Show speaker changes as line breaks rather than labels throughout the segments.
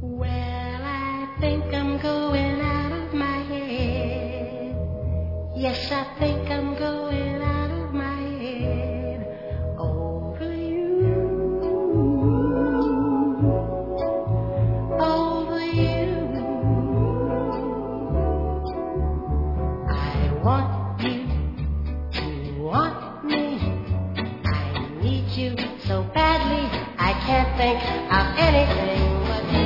Well, I think I'm going out of my head. Yes, I think I'm going out of my head over you. Over you. I want you to want me. I need you so badly. I can't think of anything but you.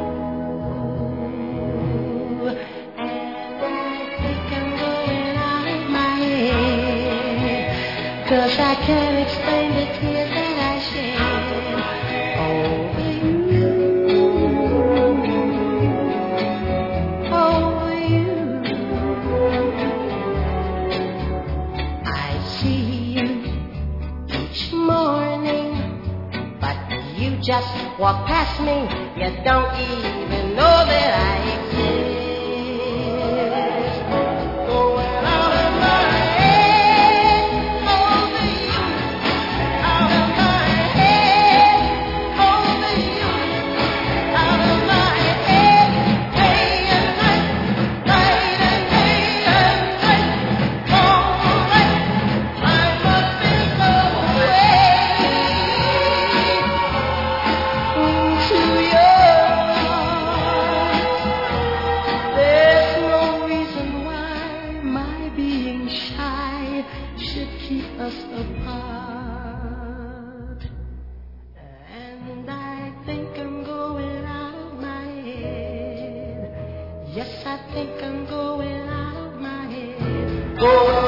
And I think I'm going out of my head, 'cause I can't explain the tears that I shed over you. Over you. I see you each morning, but you just walk past me. You don't even know that I exist. Going out of my head over you. Out of my head over you. Out of my head day and night. Night and day and night. All night. I must be so to yours. There's no reason why my being shy should keep us apart. And I think I'm going out of my head. Yes, I think I'm going out of my head. Going